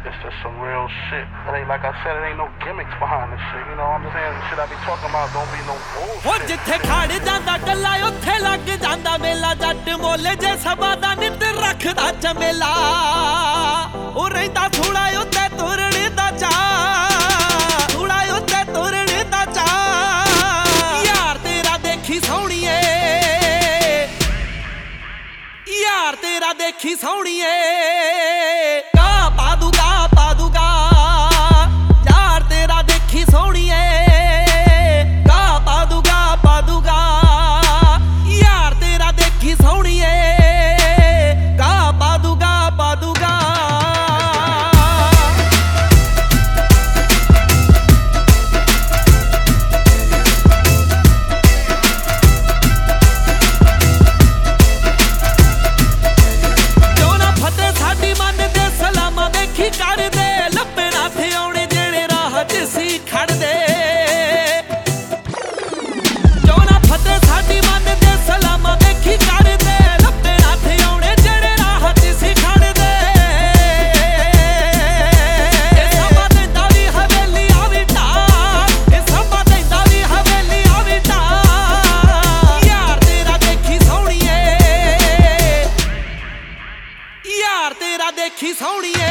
It's just some real shit. It ain't, like I said, it ain't no gimmicks behind this shit. You know what I'm saying? The shit I be talking about don't be no bullshit. ਉਹ ਜਿੱਥੇ ਖੜ ਜਾਂਦਾ ਗੱਲਾ ਉੱਥੇ ਲੱਗ ਜਾਂਦਾ ਮੇਲਾ ਜੱਟ ਮੋਲੇ ਜੇ ਸਭਾ ਦਾ ਨਿੱਤ ਰੱਖਦਾ ਚਮੇਲਾ ਉਹ ਰਹਿੰਦਾ ਥੋੜਾ ਉੱਤੇ ਤੁਰਣ ਦਾ ਚਾਅ ਥੋੜਾ ਉੱਤੇ ਤੁਰਣ ਦਾ ਚਾਅ ਯਾਰ ਤੇਰਾ ਦੇਖੀ ਸੋਹਣੀਏ ਯਾਰ ਤੇਰਾ ਦੇਖੀ ਸੋਹਣੀਏ ਤੇਰਾ ਦੇਖੀ ਸੋਹਣੀਏ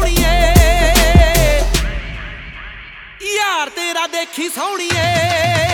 ਯਾਰ ਤੇਰਾ ਦੇਖੀ ਸੋਹਣੀਏ